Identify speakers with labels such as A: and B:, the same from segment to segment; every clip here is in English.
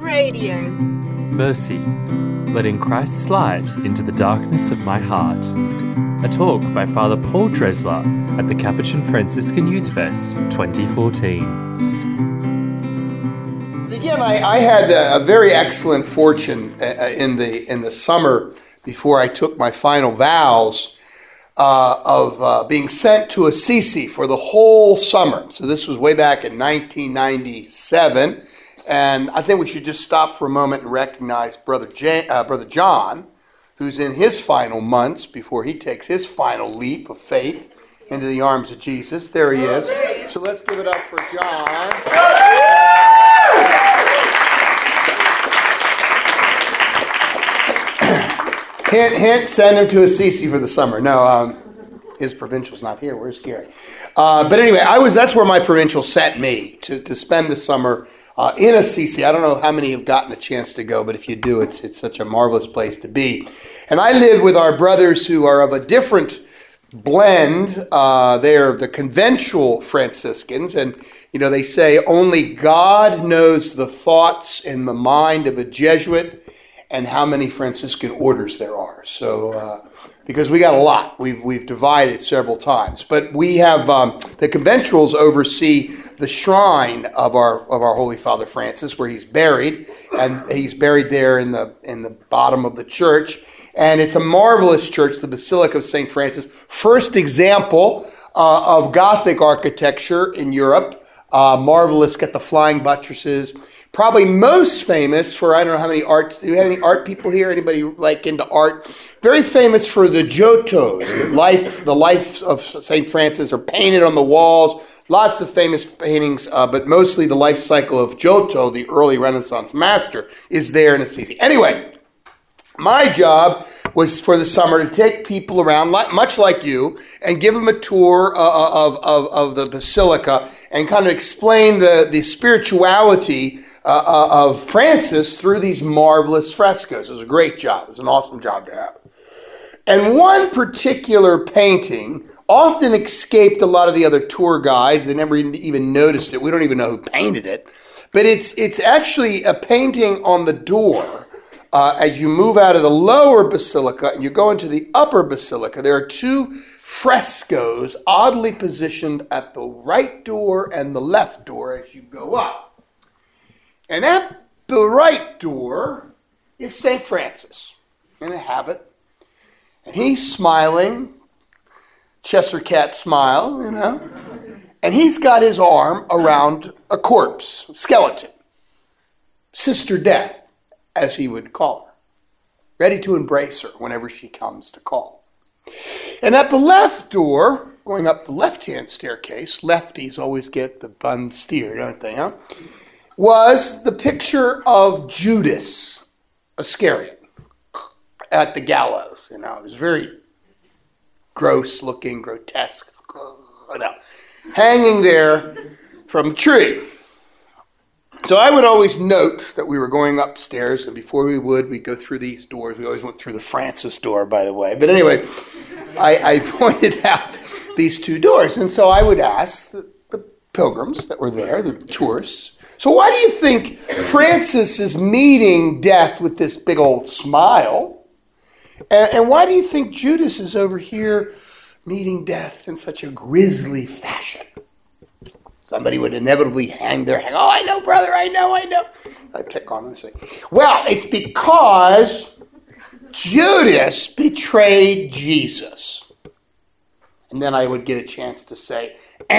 A: Radio.
B: Mercy, letting Christ's light into the darkness of my heart. A talk by Father Paul Dresler at the Capuchin Franciscan Youth Fest 2014.
C: Again, I had a very excellent fortune in the summer before I took my final vows of being sent to Assisi for the whole summer. So this was way back in 1997, and I think we should just stop for a moment and recognize Brother John, who's in his final months before he takes his final leap of faith into the arms of Jesus. There he is. So let's give it up for John. Hint, hint, send him to Assisi for the summer. No, his provincial's not here. Where's Gary? But anyway, that's where my provincial sent me to spend the summer in Assisi. I don't know how many have gotten a chance to go, but if you do, it's such a marvelous place to be. And I live with our brothers who are of a different blend. They're the conventual Franciscans, and they say only God knows the thoughts in the mind of a Jesuit and how many Franciscan orders there are. So, because we got a lot, we've divided several times. But we have the conventuals oversee the shrine of our Holy Father Francis, where he's buried, and he's buried there in the bottom of the church. And it's a marvelous church, the Basilica of St. Francis, first example of Gothic architecture in Europe. Marvelous, got the flying buttresses. Probably most famous for, I don't know how many arts, do you have any art people here? Anybody into art? Very famous for the Giottos. The life of St. Francis are painted on the walls. Lots of famous paintings, but mostly the life cycle of Giotto, the early Renaissance master, is there in Assisi. Anyway, my job was for the summer to take people around, much like you, and give them a tour of the Basilica and kind of explain the spirituality of Francis through these marvelous frescoes. It was a great job. It was an awesome job to have. And one particular painting often escaped a lot of the other tour guides. They never even noticed it. We don't even know who painted it. But it's actually a painting on the door. As you move out of the lower basilica and you go into the upper basilica, there are two frescoes oddly positioned at the right door and the left door as you go up. And at the right door is St. Francis in a habit. And he's smiling, Cheshire cat smile, And he's got his arm around a corpse, skeleton, Sister Death, as he would call her, ready to embrace her whenever she comes to call. And at the left door, going up the left-hand staircase, lefties always get the bun steer, don't they, was the picture of Judas Iscariot at the gallows. It was very gross looking, grotesque, hanging there from a tree. So I would always note that we were going upstairs, and before we'd go through these doors. We always went through the Francis door, by the way. But anyway, I pointed out these two doors, and so I would ask the pilgrims that were there, the tourists, so why do you think Francis is meeting death with this big old smile? And why do you think Judas is over here meeting death in such a grisly fashion? Somebody would inevitably hang their head. Oh, I know, brother, I know. I pick on him and say, well, it's because Judas betrayed Jesus. And then I would get a chance to say,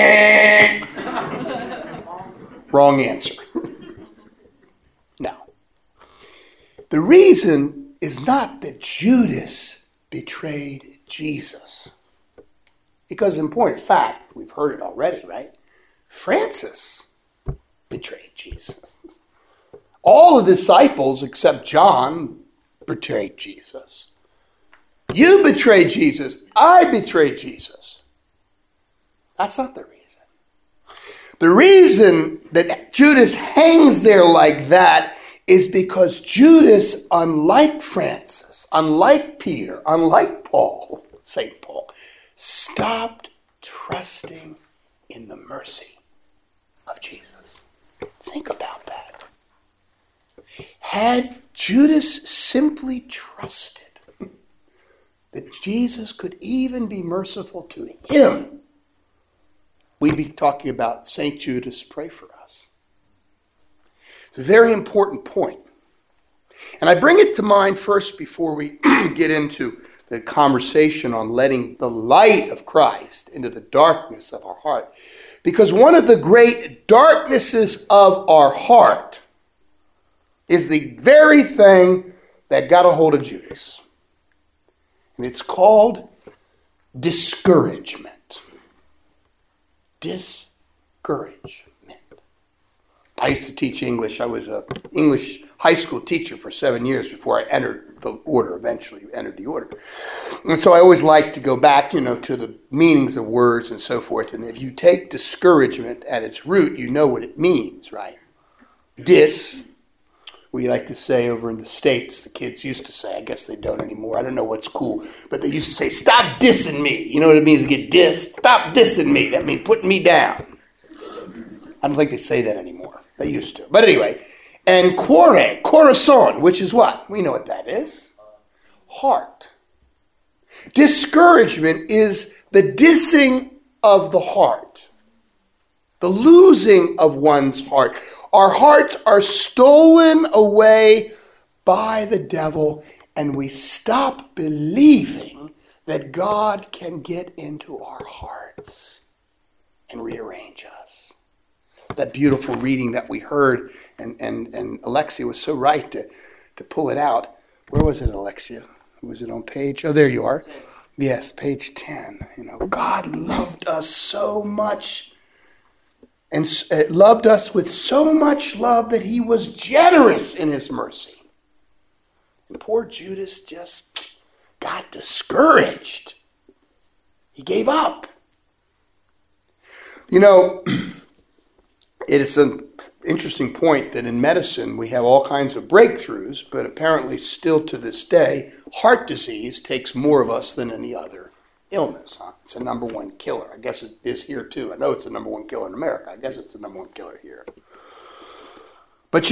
C: wrong answer. No. The reason is not that Judas betrayed Jesus. Because in point of fact, we've heard it already, right? Francis betrayed Jesus. All the disciples except John betrayed Jesus. You betrayed Jesus. I betrayed Jesus. That's not the reason. The reason that Judas hangs there like that is because Judas, unlike Francis, unlike Peter, unlike Paul, St. Paul, stopped trusting in the mercy of Jesus. Think about that. Had Judas simply trusted that Jesus could even be merciful to him, we'd be talking about St. Judas, pray for us. It's a very important point. And I bring it to mind first before we get into the conversation on letting the light of Christ into the darkness of our heart. Because one of the great darknesses of our heart is the very thing that got a hold of Judas. And it's called discouragement. Discouragement. I used to teach English. I was an English high school teacher for 7 years before I entered the order, eventually entered the order. And so I always like to go back, to the meanings of words and so forth. And if you take discouragement at its root, you know what it means, right? We like to say over in the States, the kids used to say, I guess they don't anymore, I don't know what's cool, but they used to say, stop dissing me. You know what it means to get dissed? Stop dissing me. That means putting me down. I don't think they say that anymore. They used to. But anyway, and corazon, which is what? We know what that is. Heart. Discouragement is the dissing of the heart, the losing of one's heart. Our hearts are stolen away by the devil, and we stop believing that God can get into our hearts and rearrange us. That beautiful reading that we heard, and Alexia was so right to pull it out. Where was it, Alexia? Was it on page? Oh, there you are. Yes, page 10. God loved us so much, and loved us with so much love that he was generous in his mercy. And poor Judas just got discouraged. He gave up. It is an interesting point that in medicine we have all kinds of breakthroughs, but apparently still to this day, heart disease takes more of us than any other illness. It's a number one killer. I guess it is here too. I know it's the number one killer in America. I guess it's the number one killer here. But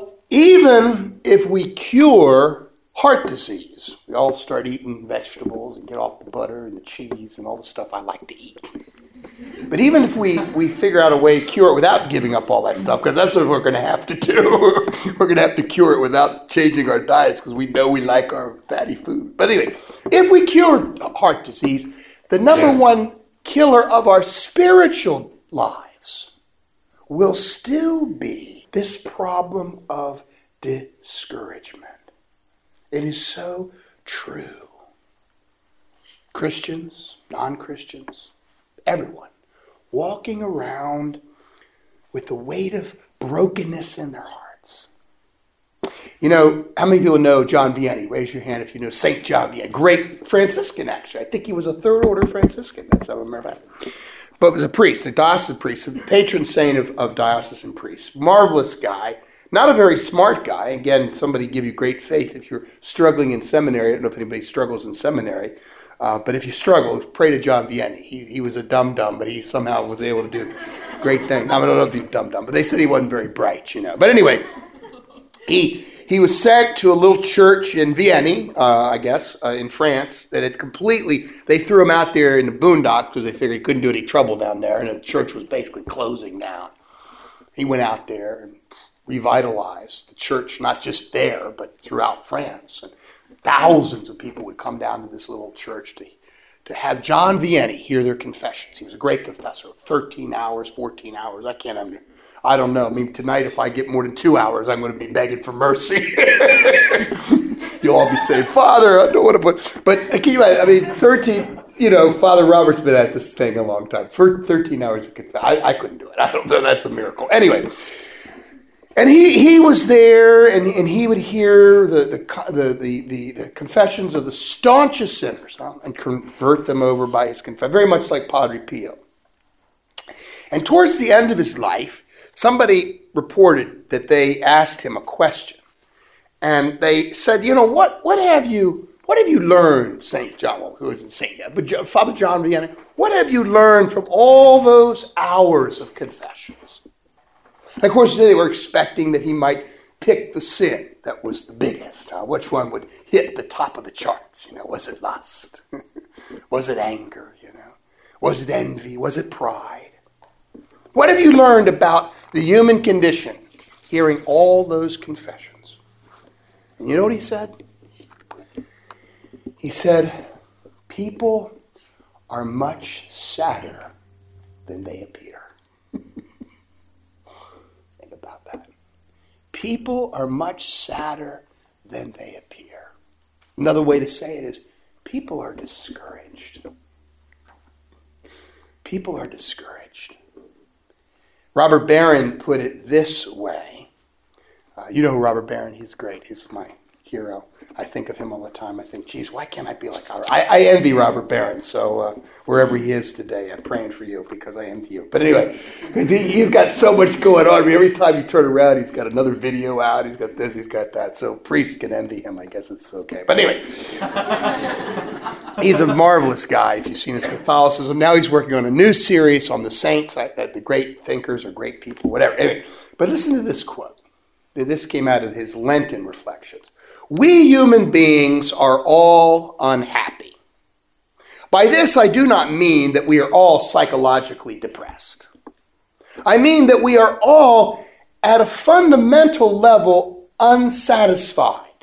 C: even if we cure heart disease, we all start eating vegetables and get off the butter and the cheese and all the stuff I like to eat. But even if we figure out a way to cure it without giving up all that stuff, because that's what we're going to have to do. We're going to have to cure it without changing our diets because we know we like our fatty food. But anyway, if we cure heart disease, the number one killer of our spiritual lives will still be this problem of discouragement. It is so true. Christians, non-Christians, everyone walking around with the weight of brokenness in their hearts. How many people know John Vianney? Raise your hand if you know St. John Vianney. Great Franciscan, actually. I think he was a third order Franciscan. That's how I remember that. But was a priest, a diocesan priest, a patron saint of diocesan priests. Marvelous guy. Not a very smart guy. Again, somebody give you great faith if you're struggling in seminary. I don't know if anybody struggles in seminary. But if you struggle, pray to John Vianney. He was a dum-dum, but he somehow was able to do great things. I don't know if he's dum-dum, but they said he wasn't very bright, But anyway, he was sent to a little church in Vianney, in France, that had they threw him out there in the boondocks because they figured he couldn't do any trouble down there, and the church was basically closing down. He went out there and revitalized the church, not just there, but throughout France. And thousands of people would come down to this little church to have John Vianney hear their confessions. He was a great confessor. 13 hours, 14 hours. I don't know. Tonight if I get more than 2 hours, I'm going to be begging for mercy. You'll all be saying, Father, I don't want to put... But can you imagine, 13... Father Robert's been at this thing a long time. For 13 hours of confession. I couldn't do it. I don't know. That's a miracle. Anyway... And he was there, and he would hear the confessions of the staunchest sinners and convert them over by his confession, very much like Padre Pio. And towards the end of his life, somebody reported that they asked him a question, and they said, what have you learned, St. John, well, who isn't Saint yet, but Father John Vianney, what have you learned from all those hours of confessions? Of course, they were expecting that he might pick the sin that was the biggest? Which one would hit the top of the charts? Was it lust? Was it anger? Was it envy? Was it pride? What have you learned about the human condition hearing all those confessions? And you know what he said? He said, people are much sadder than they appear. Think about that. People are much sadder than they appear. Another way to say it is, people are discouraged. People are discouraged. Robert Barron put it this way. You know who Robert Barron? He's great. He's my hero. I think of him all the time. I think, geez, why can't I be like Robert? I envy Robert Barron. So wherever he is today, I'm praying for you because I envy you. But anyway, because he's got so much going on. I mean, every time you turn around, he's got another video out. He's got this, he's got that. So priests can envy him. I guess it's okay. But anyway, he's a marvelous guy if you've seen his Catholicism. Now he's working on a new series on the saints, that the great thinkers or great people, whatever. Anyway, but listen to this quote. This came out of his Lenten reflections. We human beings are all unhappy. By this, I do not mean that we are all psychologically depressed. I mean that we are all, at a fundamental level, unsatisfied.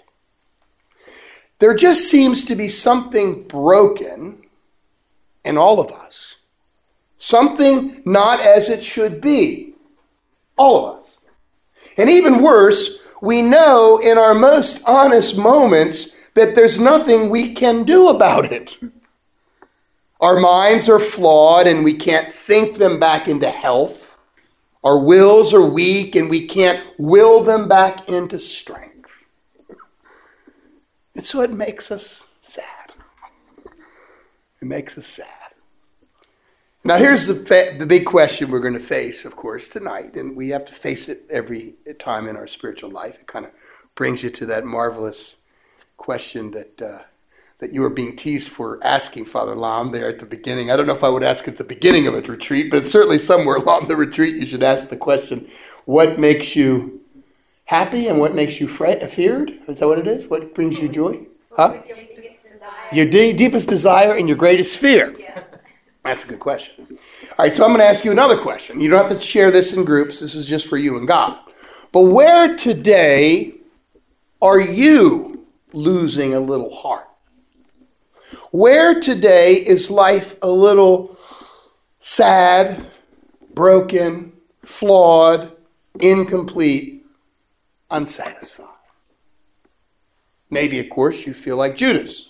C: There just seems to be something broken in all of us. Something not as it should be. All of us. And even worse, we know in our most honest moments that there's nothing we can do about it. Our minds are flawed and we can't think them back into health. Our wills are weak and we can't will them back into strength. And so it makes us sad. It makes us sad. Now here's the big question we're going to face, of course, tonight, and we have to face it every time in our spiritual life. It kind of brings you to that marvelous question that you were being teased for asking, Father Lam, there at the beginning. I don't know if I would ask at the beginning of a retreat, but certainly somewhere along the retreat you should ask the question, what makes you happy and what makes you feared? Is that what it is? What brings you joy? Huh? Your deepest desire and your greatest fear. Yeah. That's a good question. All right, so I'm going to ask you another question. You don't have to share this in groups. This is just for you and God. But where today are you losing a little heart? Where today is life a little sad, broken, flawed, incomplete, unsatisfied? Maybe, of course, you feel like Judas.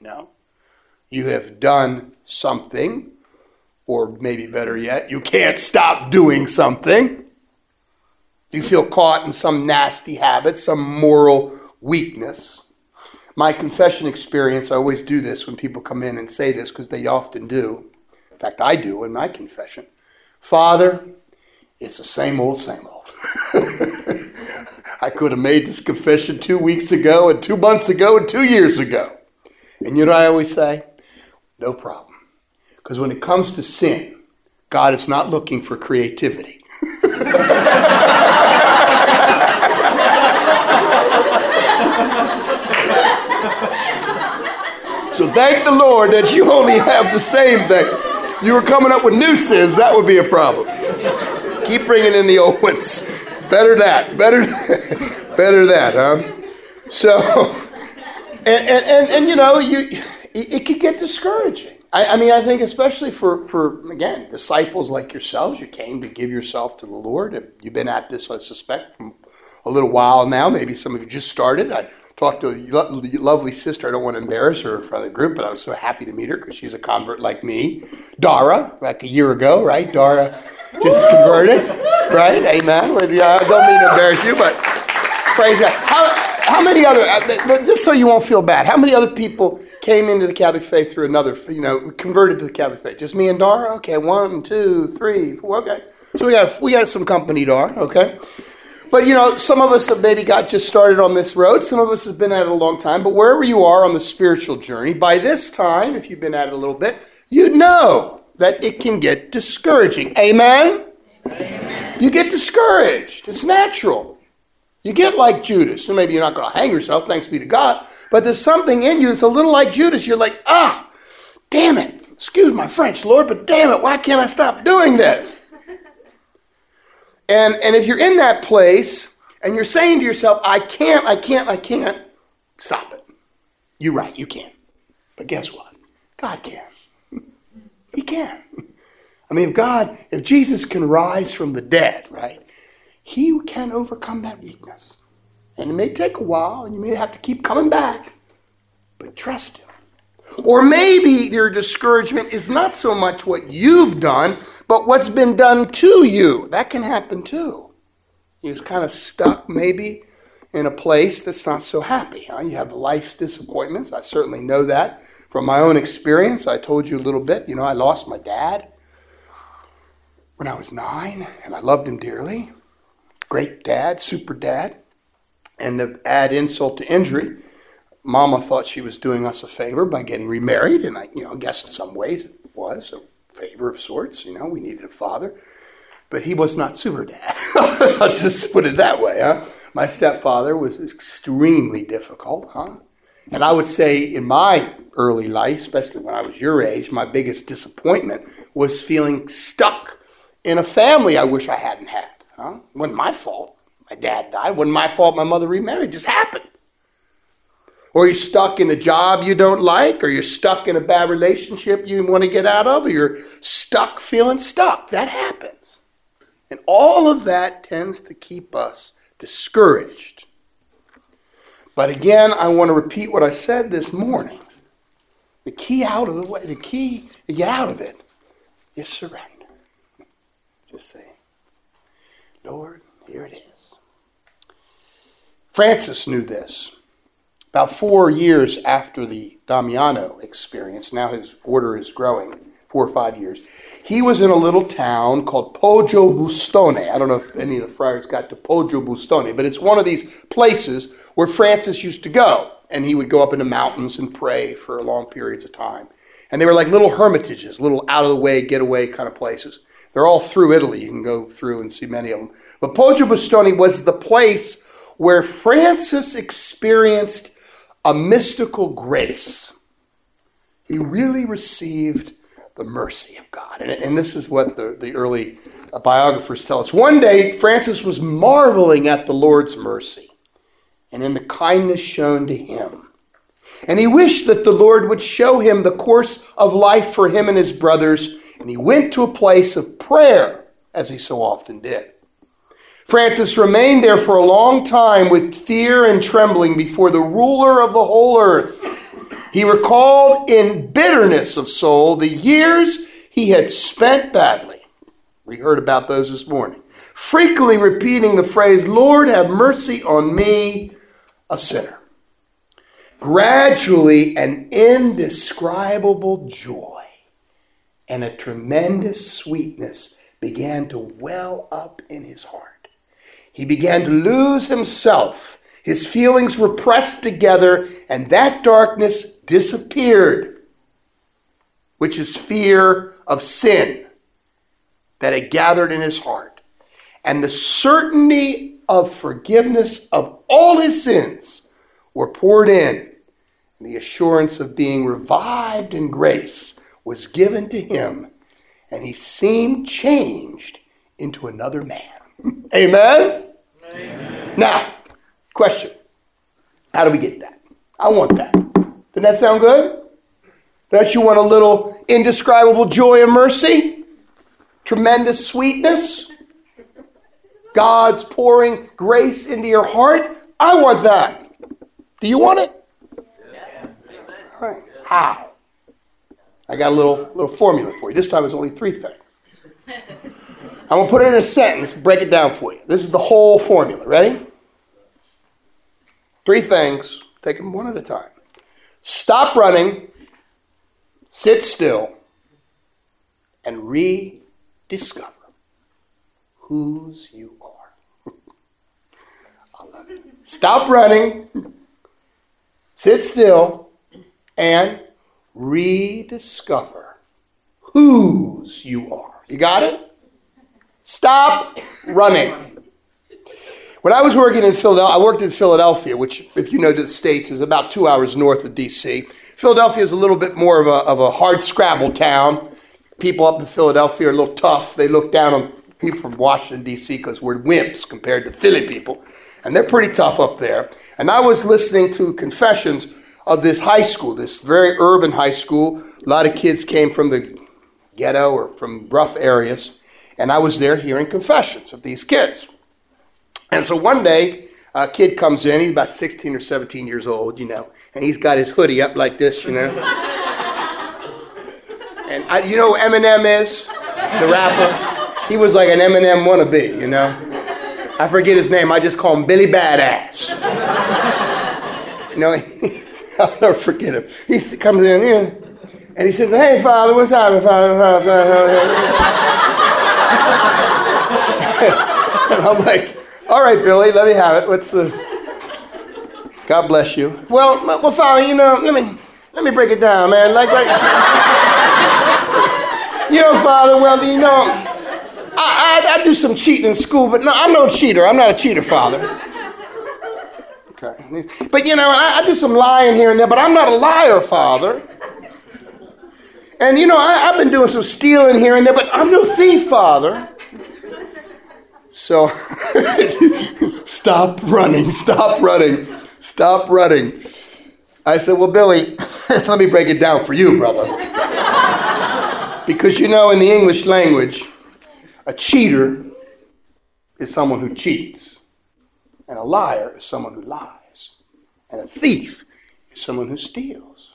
C: You have done something. Or maybe better yet, you can't stop doing something. You feel caught in some nasty habit, some moral weakness. My confession experience, I always do this when people come in and say this, because they often do. In fact, I do in my confession. Father, it's the same old, same old. I could have made this confession 2 weeks ago and 2 months ago and 2 years ago. And you know what I always say? No problem. Because when it comes to sin, God is not looking for creativity. So thank the Lord that you only have the same thing. You were coming up with new sins, that would be a problem. Keep bringing in the old ones. Better that, huh? So, it could get discouraging. I think especially for, again, disciples like yourselves, you came to give yourself to the Lord. You've been at this, I suspect, from a little while now. Maybe some of you just started. I talked to a lovely sister. I don't want to embarrass her in front of the group, but I was so happy to meet her because she's a convert like me. Dara, like a year ago, right? Dara just converted, right? Amen. I don't mean to embarrass you, but praise God. How many other, just so you won't feel bad, how many other people came into the Catholic faith through another, converted to the Catholic faith? Just me and Dara? Okay, 1, 2, 3, 4, okay. So we got some company, Dara, okay. But, some of us have maybe got just started on this road. Some of us have been at it a long time. But wherever you are on the spiritual journey, by this time, if you've been at it a little bit, you know that it can get discouraging. Amen? Amen. You get discouraged. It's natural. You get like Judas. So maybe you're not going to hang yourself, thanks be to God. But there's something in you that's a little like Judas. You're like, damn it. Excuse my French, Lord, but damn it, why can't I stop doing this? And if you're in that place and you're saying to yourself, I can't, stop it. You're right, you can't. But guess what? God can. He can. I mean, if Jesus can rise from the dead, right, he can overcome that weakness. And it may take a while, and you may have to keep coming back, but trust him. Or maybe your discouragement is not so much what you've done, but what's been done to you. That can happen too. You're kind of stuck maybe in a place that's not so happy. You have life's disappointments. I certainly know that from my own experience. I told you a little bit. I lost my dad when I was 9, and I loved him dearly. Great dad, super dad. And to add insult to injury, Mama thought she was doing us a favor by getting remarried, and I guess in some ways it was a favor of sorts. We needed a father, but he was not super dad. I'll just put it that way. My stepfather was extremely difficult. And I would say in my early life, especially when I was your age, my biggest disappointment was feeling stuck in a family I wish I hadn't had. It wasn't my fault. My dad died. It wasn't my fault my mother remarried. It just happened. Or you're stuck in a job you don't like, or you're stuck in a bad relationship you want to get out of, or you're stuck feeling stuck. That happens. And all of that tends to keep us discouraged. But again, I want to repeat what I said this morning. The key to get out of it is surrender. Just say, Lord, here it is. Francis knew this. About 4 years after the Damiano experience, now his order is growing, 4 or 5 years, he was in a little town called Poggio Bustone. I don't know if any of the friars got to Poggio Bustone, but it's one of these places where Francis used to go. And he would go up in the mountains and pray for long periods of time. And they were like little hermitages, little out-of-the-way, getaway kind of places. They're all through Italy. You can go through and see many of them. But Poggio Bustone was the place where Francis experienced a mystical grace. He really received the mercy of God. And this is what the early biographers tell us. One day, Francis was marveling at the Lord's mercy and in the kindness shown to him. And he wished that the Lord would show him the course of life for him and his brothers. And he went to a place of prayer, as he so often did. Francis remained there for a long time with fear and trembling before the ruler of the whole earth. He recalled in bitterness of soul the years he had spent badly. We heard about those this morning. Frequently repeating the phrase, Lord, have mercy on me, a sinner. Gradually, an indescribable joy and a tremendous sweetness began to well up in his heart. He began to lose himself. His feelings were pressed together, and that darkness disappeared, which is fear of sin that had gathered in his heart. And the certainty of forgiveness of all his sins were poured in, and the assurance of being revived in grace was given to him, and he seemed changed into another man. Amen? Amen? Now, question. How do we get that? I want that. Doesn't that sound good? Don't you want a little indescribable joy and mercy? Tremendous sweetness? God's pouring grace into your heart? I want that. Do you want it? Yes. All right. How? I got a little formula for you. This time it's only 3 things. I'm going to put it in a sentence, break it down for you. This is the whole formula. Ready? 3 things. Take them one at a time. Stop running, sit still, and rediscover whose you are. I love it. Stop running, sit still, and rediscover whose you are. You got it? Stop running. When I was working in Philadelphia, I worked in Philadelphia, which, if you know the States, is about 2 hours north of D.C. Philadelphia is a little bit more of a hard scrabble town. People up in Philadelphia are a little tough. They look down on people from Washington, D.C. because we're wimps compared to Philly people. And they're pretty tough up there. And I was listening to confessions of this high school, this very urban high school. A lot of kids came from the ghetto or from rough areas. And I was there hearing confessions of these kids. And so one day, a kid comes in. He's about 16 or 17 years old, and he's got his hoodie up like this, And you know who Eminem is? The rapper? He was like an Eminem wannabe, I forget his name. I just call him Billy Badass. I'll never forget him. He comes in, and he says, "Hey, Father, what's happening, Father?" And I'm like, "All right, Billy, let me have it. What's the..." God bless you. Well, Father, let me break it down, man. Father, I do some cheating in school, but no, I'm no cheater. I'm not a cheater, Father. Okay. But, I do some lying here and there, but I'm not a liar, Father. And, I've been doing some stealing here and there, but I'm no thief, Father. So, stop running. I said, well, Billy, let me break it down for you, brother. Because, in the English language, a cheater is someone who cheats. And a liar is someone who lies. And a thief is someone who steals.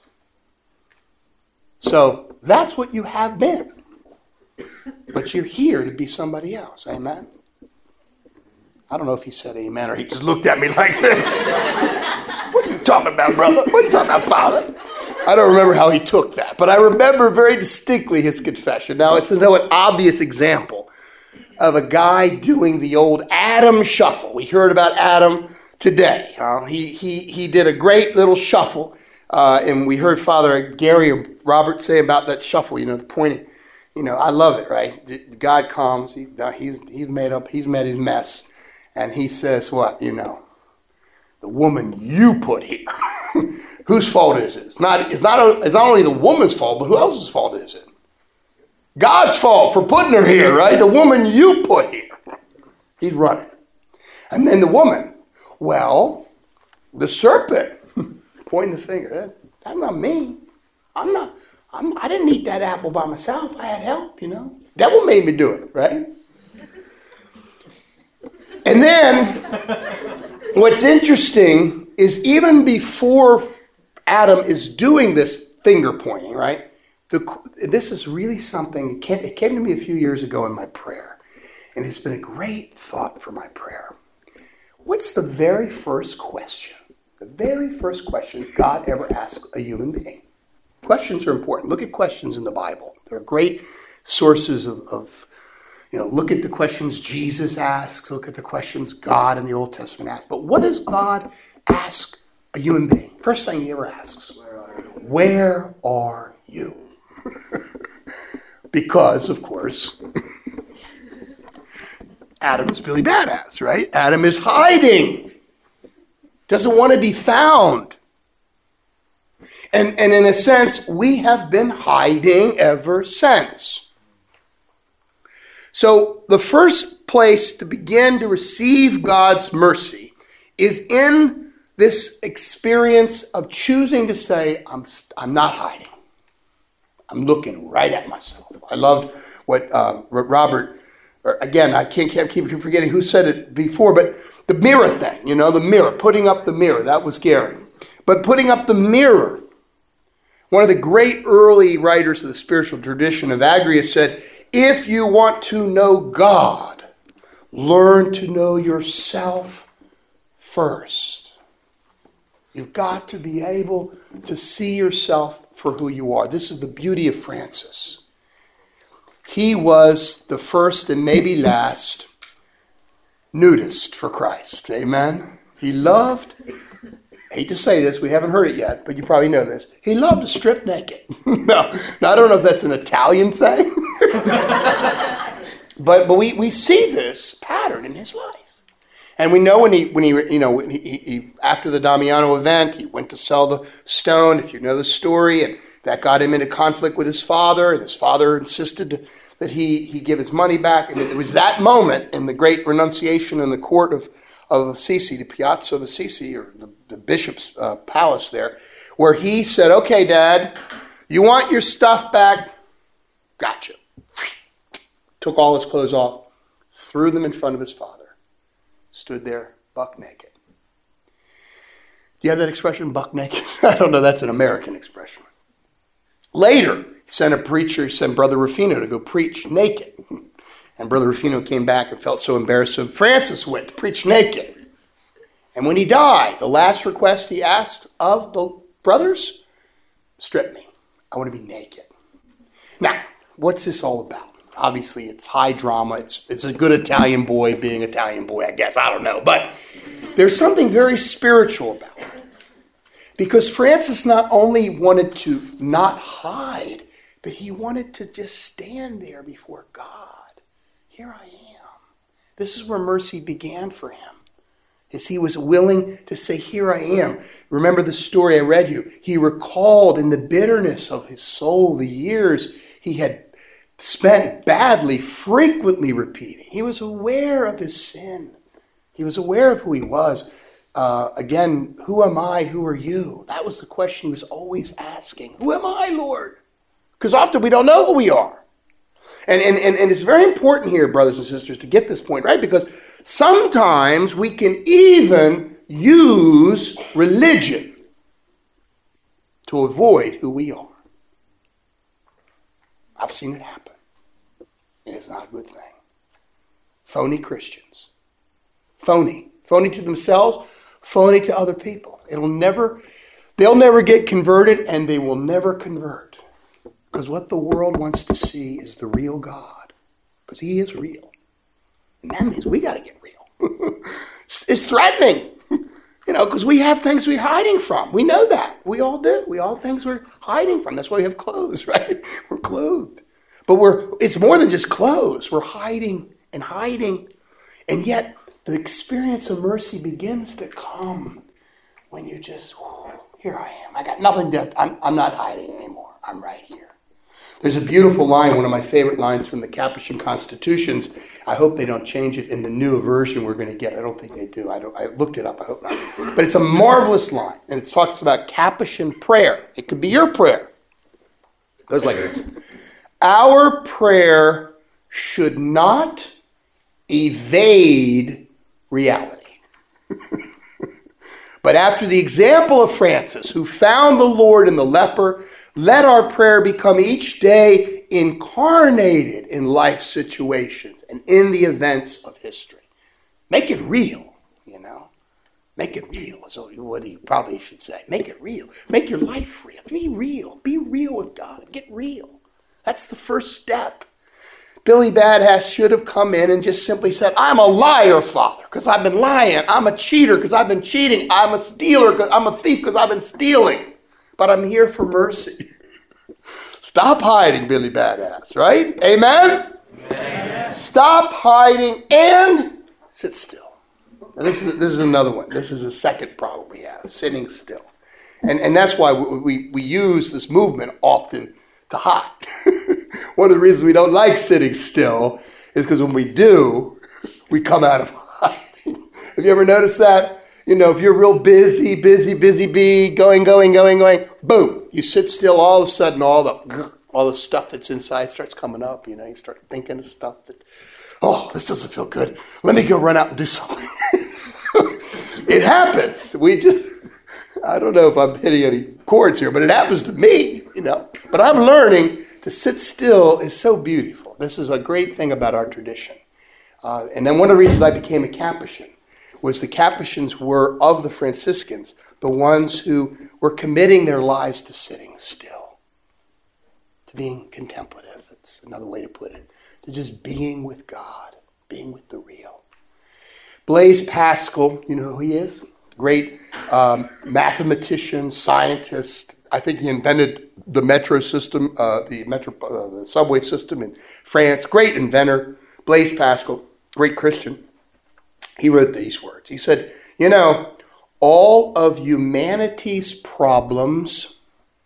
C: So, that's what you have been. But you're here to be somebody else. Amen? I don't know if he said amen or he just looked at me like this. What are you talking about, brother? What are you talking about, Father? I don't remember how he took that, but I remember very distinctly his confession. Now, it's an obvious example of a guy doing the old Adam shuffle. We heard about Adam today. He did a great little shuffle, and we heard Father Gary or Robert say about that shuffle, the pointing. I love it, right? God comes, he's met his mess. And he says, what? The woman you put here. Whose fault is it? It's not only the woman's fault, but who else's fault is it? God's fault for putting her here, right? The woman you put here. He's running. And then the woman, well, the serpent, pointing the finger. That's not me. I didn't eat that apple by myself. I had help, Devil made me do it, right? And then, what's interesting is even before Adam is doing this finger pointing, right? This is really something, it came to me a few years ago in my prayer, and it's been a great thought for my prayer. What's the very first question? The very first question God ever asked a human being. Questions are important. Look at questions in the Bible. They're great sources of look at the questions Jesus asks. Look at the questions God in the Old Testament asks. But what does God ask a human being? First thing he ever asks, where are you? Because, of course, Adam is Billy Badass, right? Adam is hiding. Doesn't want to be found. And in a sense, we have been hiding ever since. So the first place to begin to receive God's mercy is in this experience of choosing to say, I'm not hiding. I'm looking right at myself. I loved what Robert, again, I can't keep forgetting who said it before, but the mirror thing, the mirror, putting up the mirror, that was Gary. But putting up the mirror, one of the great early writers of the spiritual tradition, Evagrius, said, if you want to know God, learn to know yourself first. You've got to be able to see yourself for who you are. This is the beauty of Francis. He was the first and maybe last nudist for Christ. Amen? He loved, I hate to say this, we haven't heard it yet, but you probably know this. He loved to strip naked. Now, I don't know if that's an Italian thing, but we see this pattern in his life. And we know when he after the Damiano event, he went to sell the stone, if you know the story, and that got him into conflict with his father, and his father insisted that he give his money back. And it was that moment in the great renunciation in the court of Assisi, the Piazza of Assisi, or the bishop's palace there, where he said, okay, Dad, you want your stuff back? Gotcha. Took all his clothes off, threw them in front of his father, stood there buck naked. Do you have that expression, buck naked? I don't know, that's an American expression. Later, he sent Brother Rufino to go preach naked. And Brother Rufino came back and felt so embarrassed, so Francis went to preach naked. And when he died, the last request he asked of the brothers, strip me. I want to be naked. Now, what's this all about? Obviously, it's high drama. It's a good Italian boy being Italian boy, I guess. I don't know. But there's something very spiritual about it. Because Francis not only wanted to not hide, but he wanted to just stand there before God. Here I am. This is where mercy began for him. As he was willing to say, here I am. Remember the story I read you. He recalled in the bitterness of his soul the years he had spent badly, frequently repeating. He was aware of his sin. He was aware of who he was. Again, who am I? Who are you? That was the question he was always asking. Who am I, Lord? Because often we don't know who we are. And it's very important here, brothers and sisters, to get this point right, because sometimes we can even use religion to avoid who we are. I've seen it happen. And it's not a good thing. Phony Christians. Phony. Phony to themselves, phony to other people. They'll never get converted, and they will never convert. Because what the world wants to see is the real God. Because he is real. And that means we got to get real. It's threatening. Because we have things we're hiding from. We know that. We all do. We all have things we're hiding from. That's why we have clothes, right? We're clothed. But it's more than just clothes. We're hiding and hiding. And yet, the experience of mercy begins to come when you just, here I am. I got nothing to, I'm not hiding anymore. I'm right here. There's a beautiful line, one of my favorite lines from the Capuchin Constitutions. I hope they don't change it in the new version we're going to get. I don't think they do. I looked it up. I hope not. But it's a marvelous line, and it talks about Capuchin prayer. It could be your prayer. It goes like this. Our prayer should not evade reality. But after the example of Francis, who found the Lord in the leper, let our prayer become each day incarnated in life situations and in the events of history. Make it real, Make it real is what he probably should say. Make it real. Make your life real. Be real. Be real with God. Get real. That's the first step. Billy Badass should have come in and just simply said, I'm a liar, Father, because I've been lying. I'm a cheater because I've been cheating. I'm a stealer because I'm a thief because I've been stealing. But I'm here for mercy. Stop hiding, Billy Badass, right? Amen? Amen. Stop hiding and sit still. Now this is another one. This is a second problem we have, sitting still. And that's why we use this movement often to hide. One of the reasons we don't like sitting still is because when we do, we come out of hiding. Have you ever noticed that? If you're real busy, going, boom, you sit still, all of a sudden all the stuff that's inside starts coming up. You start thinking of stuff that, this doesn't feel good. Let me go run out and do something. It happens. I don't know if I'm hitting any chords here, but it happens to me, But I'm learning to sit still is so beautiful. This is a great thing about our tradition. And then one of the reasons I became a Capuchin was the Capuchins were, of the Franciscans, the ones who were committing their lives to sitting still, to being contemplative. That's another way to put it. To just being with God, being with the real. Blaise Pascal, you know who he is? Great mathematician, scientist. I think he invented the metro system, the subway system in France. Great inventor. Blaise Pascal, great Christian. He wrote these words. He said, all of humanity's problems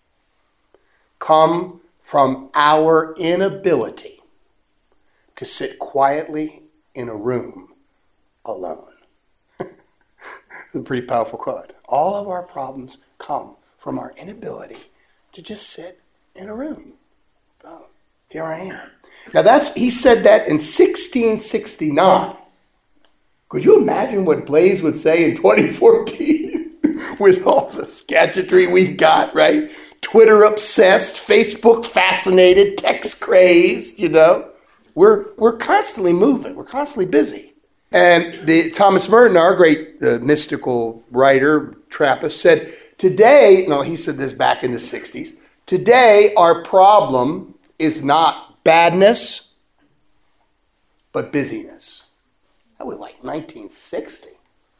C: come from our inability to sit quietly in a room alone. It's a pretty powerful quote. All of our problems come from our inability to just sit in a room. Oh, here I am. Now he said that in 1669. Could you imagine what Blaze would say in 2014 with all the gadgetry we've got, right? Twitter obsessed, Facebook fascinated, text crazed, We're constantly moving. We're constantly busy. And Thomas Merton, our great mystical writer, Trappist, said, he said this back in the 60s, today our problem is not badness, but busyness. That was like 1960.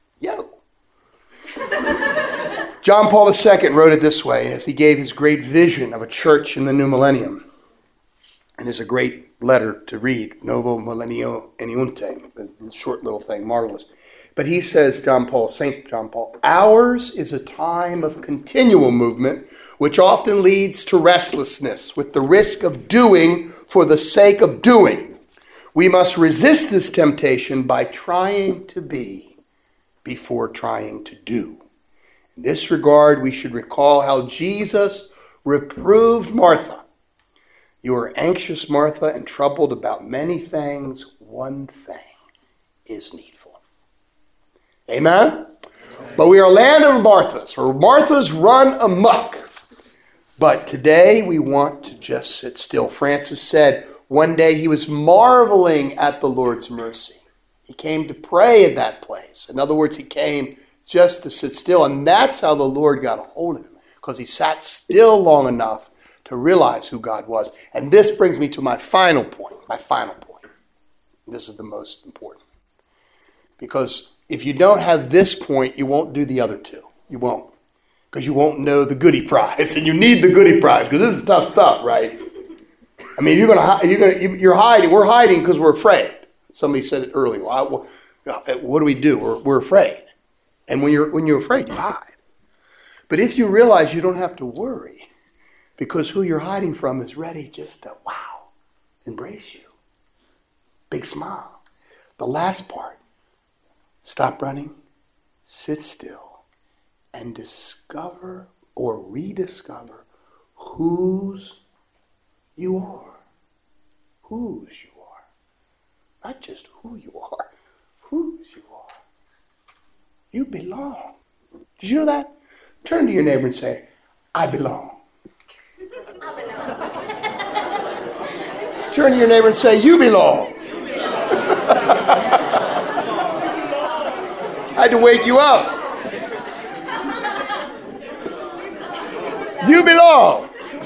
C: John Paul II wrote it this way as he gave his great vision of a church in the new millennium. And there's a great letter to read, Novo Millennio Eniunte, a short little thing, marvelous. But he says, St. John Paul, ours is a time of continual movement, which often leads to restlessness, with the risk of doing for the sake of doing. We must resist this temptation by trying to be before trying to do. In this regard, we should recall how Jesus reproved Martha. You are anxious, Martha, and troubled about many things. One thing is needful. Amen? But we are a land of Marthas, where Marthas run amok. But today we want to just sit still. Francis said, one day he was marveling at the Lord's mercy. He came to pray at that place. In other words, he came just to sit still. And that's how the Lord got a hold of him, because he sat still long enough to realize who God was. And this brings me to my final point. This is the most important. Because if you don't have this point, you won't do the other two. You won't. Because you won't know the goodie prize. And you need the goodie prize, because this is tough stuff, right? I mean, you're hiding. We're hiding because we're afraid. Somebody said it earlier. What do? We're afraid. And when you're afraid, you hide. But if you realize you don't have to worry, because who you're hiding from is ready just to, embrace you. Big smile. The last part, stop running, sit still, and discover or rediscover whose you are. Whose you are. Not just who you are, whose you are. You belong. Did you know that? Turn to your neighbor and say, I belong. Turn to your neighbor and say, you belong. I had to wake you up. You belong.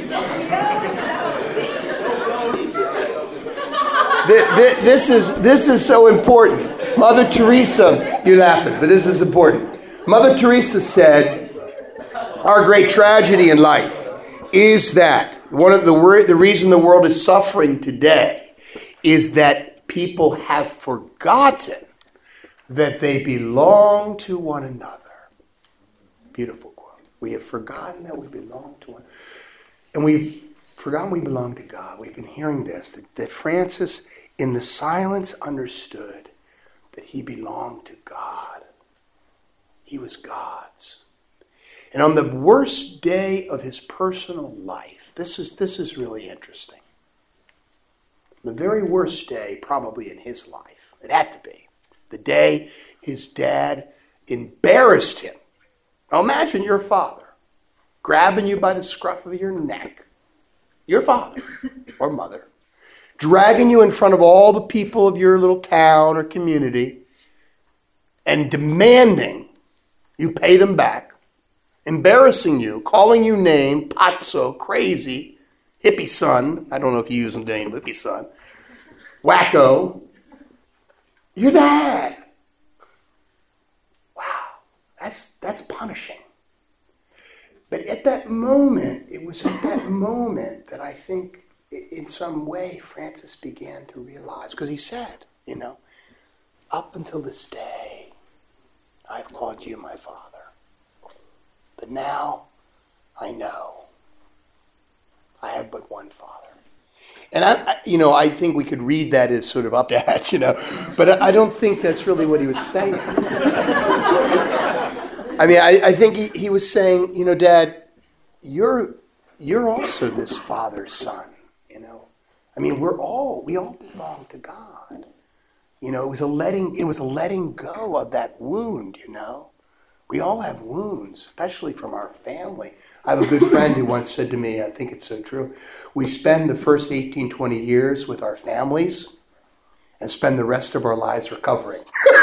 C: This is so important. Mother Teresa, you're laughing, but this is important. Mother Teresa said, our great tragedy in life is that the reason the world is suffering today is that people have forgotten that they belong to one another. Beautiful quote. We have forgotten that we belong to one another. And we've forgotten we belong to God. We've been hearing this, that Francis in the silence understood that he belonged to God. He was God's. And on the worst day of his personal life, this is really interesting. The very worst day probably in his life, it had to be, the day his dad embarrassed him. Now imagine your father grabbing you by the scruff of your neck, your father or mother, dragging you in front of all the people of your little town or community and demanding you pay them back, embarrassing you, calling you name, pazzo, crazy, hippie son. I don't know if you use the name hippie son. Wacko. Your dad. Wow, that's punishing. But at that moment, it was at that moment that I think in some way Francis began to realize, because he said, up until this day, I have called you my Father. But now I know I have but one Father. And I think we could read that as sort of up that, but I don't think that's really what he was saying. I mean, I think he was saying, Dad, you're also this Father's son, I mean, we all belong to God. It was a letting go of that wound, We all have wounds, especially from our family. I have a good friend who once said to me, I think it's so true, we spend the first 18, 20 years with our families and spend the rest of our lives recovering.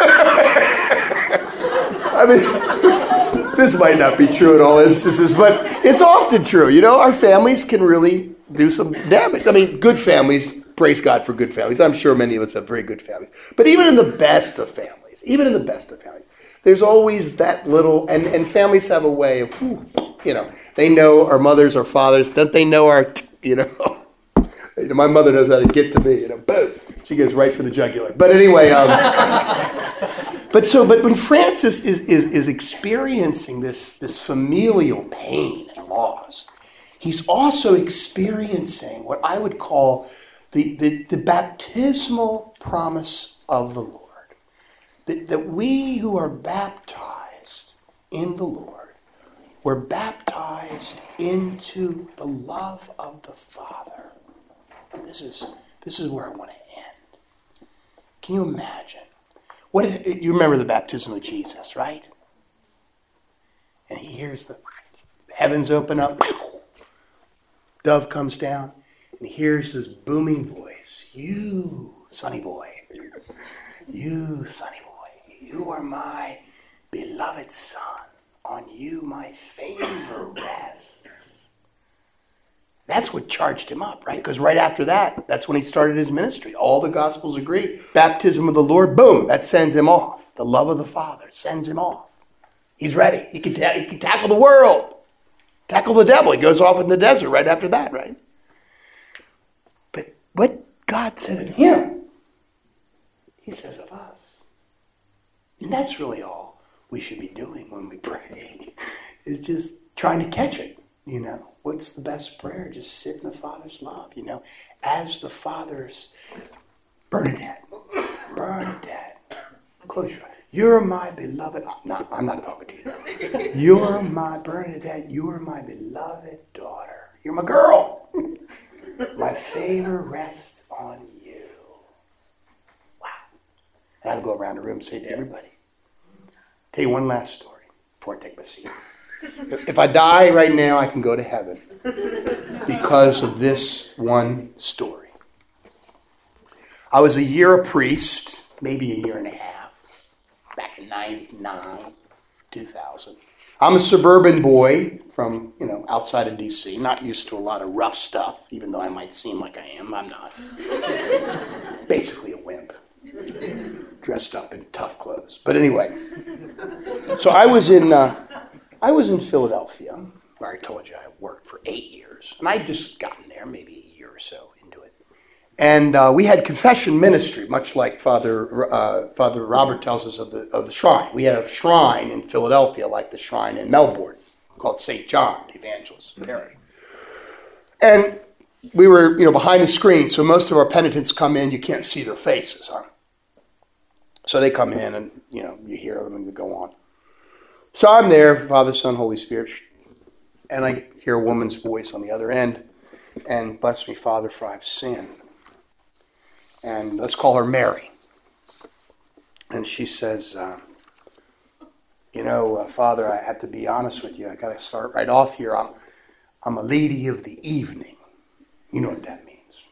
C: I mean, this might not be true in all instances, but it's often true. Our families can really do some damage. I mean, good families, praise God for good families. I'm sure many of us have very good families. But even in the best of families, there's always that little, and families have a way of, they know our mothers, our fathers, that they know our, my mother knows how to get to me, boom, she goes right for the jugular. But anyway, but when Francis is experiencing this familial pain and loss, he's also experiencing what I would call the baptismal promise of the Lord. That we who are baptized in the Lord, we're baptized into the love of the Father. This is where I want to end. Can you imagine? You remember the baptism of Jesus, right? And he hears the heavens open up, dove comes down, and he hears this booming voice. You, sonny boy. You, sonny boy. You are my beloved son. On you my favor rests. That's what charged him up, right? Because right after that, that's when he started his ministry. All the Gospels agree. Baptism of the Lord, boom, that sends him off. The love of the Father sends him off. He's ready. He can tackle the world. Tackle the devil. He goes off in the desert right after that, right? But what God said of him, he says of us. And that's really all we should be doing when we pray, is just trying to catch it, What's the best prayer? Just sit in the Father's love, As the Father's, Bernadette, close your eyes. You're my beloved, I'm not talking to you. You're my Bernadette, you're my beloved daughter. You're my girl. My favor rests on you. Wow. And I'd go around the room and say to everybody, tell you one last story before I take my seat. If I die right now, I can go to heaven because of this one story. I was a year a priest, maybe a year and a half, back in 99, 2000. I'm a suburban boy from, outside of D.C., not used to a lot of rough stuff, even though I might seem like I am. I'm not. Basically a wimp, dressed up in tough clothes. But anyway, so I was in Philadelphia, where I told you I worked for 8 years. And I'd just gotten there, maybe a year or so into it. And we had confession ministry, much like Father Robert tells us of the shrine. We had a shrine in Philadelphia, like the shrine in Melbourne, called St. John the Evangelist Parish. And we were, behind the screen, so most of our penitents come in, you can't see their faces, huh? So they come in and, you hear them and we go on. So I'm there, Father, Son, Holy Spirit, and I hear a woman's voice on the other end, and bless me, Father, for I've sinned. And let's call her Mary. And she says, Father, I have to be honest with you. I got to start right off here. I'm a lady of the evening. You know what that means.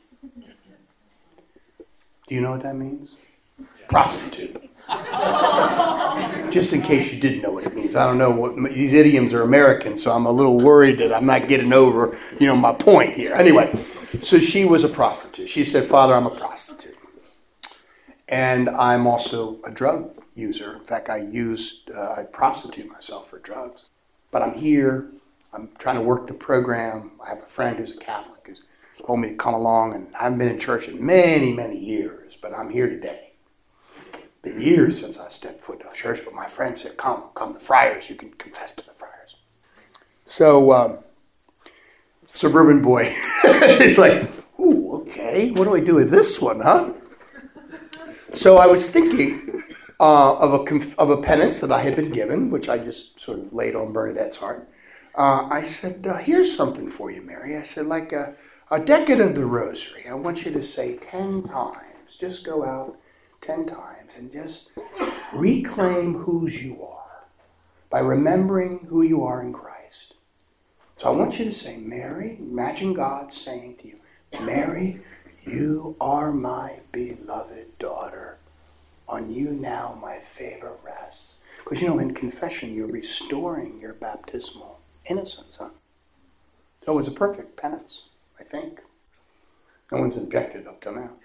C: Do you know what that means? Prostitute. Just in case you didn't know what it means. I don't know what these idioms are American, so I'm a little worried that I'm not getting over, my point here. Anyway, so she was a prostitute. She said, Father, I'm a prostitute. And I'm also a drug user. In fact, I prostitute myself for drugs. But I'm here. I'm trying to work the program. I have a friend who's a Catholic who's told me to come along, and I haven't been in church in many, many years, but I'm here today. Been years since I stepped foot in a church, but my friend said, come, the friars, you can confess to the friars. So, suburban boy, he's like, ooh, okay, what do I do with this one, huh? So I was thinking of a penance that I had been given, which I just sort of laid on Bernadette's heart. I said, here's something for you, Mary. I said, like a decade of the rosary. I want you to say 10 times. Just go out 10 times and just reclaim whose you are by remembering who you are in Christ. So I want you to say, Mary, imagine God saying to you, Mary, you are my beloved daughter. On you now my favor rests. Because, in confession, you're restoring your baptismal innocence, huh? So it was a perfect penance, I think. No one's objected up till now.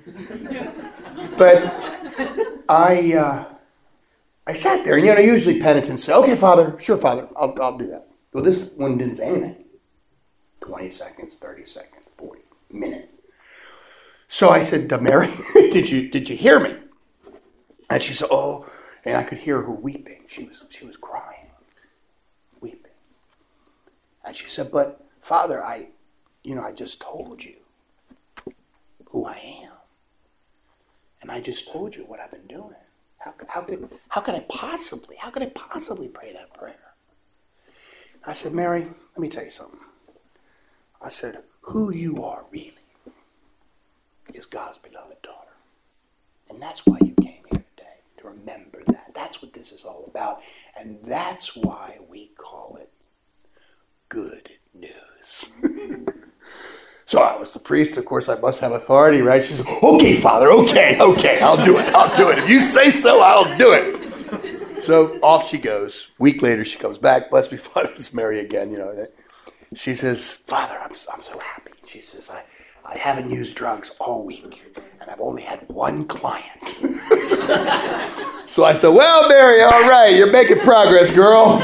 C: But I sat there, and usually penitents say, okay, Father, sure, Father, I'll do that. Well, this one didn't say anything. 20 seconds, 30 seconds, 40 minutes. So I said, Mary, did you hear me? And she said, oh, and I could hear her weeping. She was crying, weeping. And she said, but Father, I just told you who I am. And I just told you what I've been doing. How could I possibly pray that prayer? I said, Mary, let me tell you something. I said, who you are really is God's beloved daughter. And that's why you came here today, to remember that. That's what this is all about. And that's why we call it good news. So I was the priest. Of course, I must have authority, right? She said, okay, Father, okay, I'll do it. If you say so, I'll do it. So off she goes. A week later, she comes back. Bless me, Father, it's Mary again, She says, Father, I'm so happy. She says, I haven't used drugs all week, and I've only had one client. So I said, well, Mary, all right, you're making progress, girl.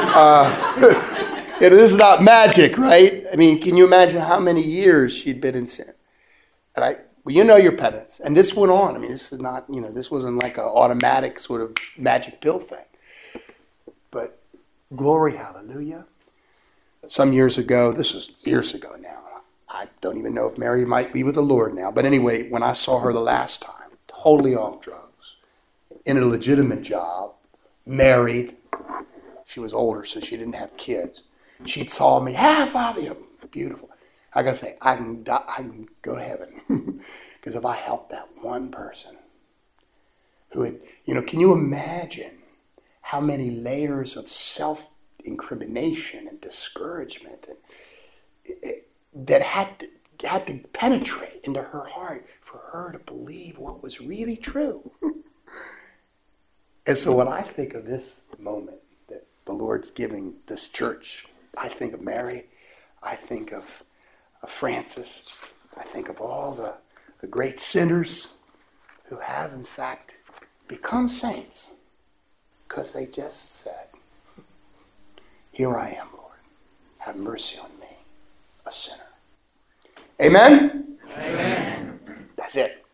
C: This is not magic, right? I mean, can you imagine how many years she'd been in sin? And your penance. And this went on. I mean, this is not, this wasn't like an automatic sort of magic pill thing. But glory, hallelujah. Some years ago, this was years ago now. I don't even know if Mary might be with the Lord now. But anyway, when I saw her the last time, totally off drugs, in a legitimate job, married. She was older, so she didn't have kids. She'd saw me, Father, beautiful. I got to say, I can go to heaven. Because if I helped that one person who had, can you imagine how many layers of self-incrimination and discouragement that had to penetrate into her heart for her to believe what was really true. And so when I think of this moment that the Lord's giving this church, I think of Mary, I think of Francis, I think of all the great sinners who have in fact become saints because they just said, here I am, Lord, have mercy on me, a sinner. Amen?
A: Amen.
C: That's it.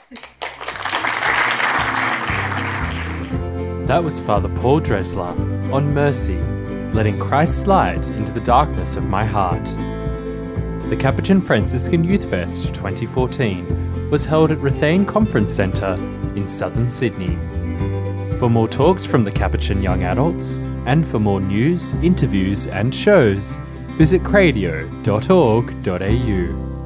B: That was Father Paul Dresler on Mercy, letting Christ's light into the darkness of my heart. The Capuchin Franciscan Youth Fest 2014 was held at Rathane Conference Centre in southern Sydney. For more talks from the Capuchin Young Adults, and for more news, interviews and shows, visit cradio.org.au.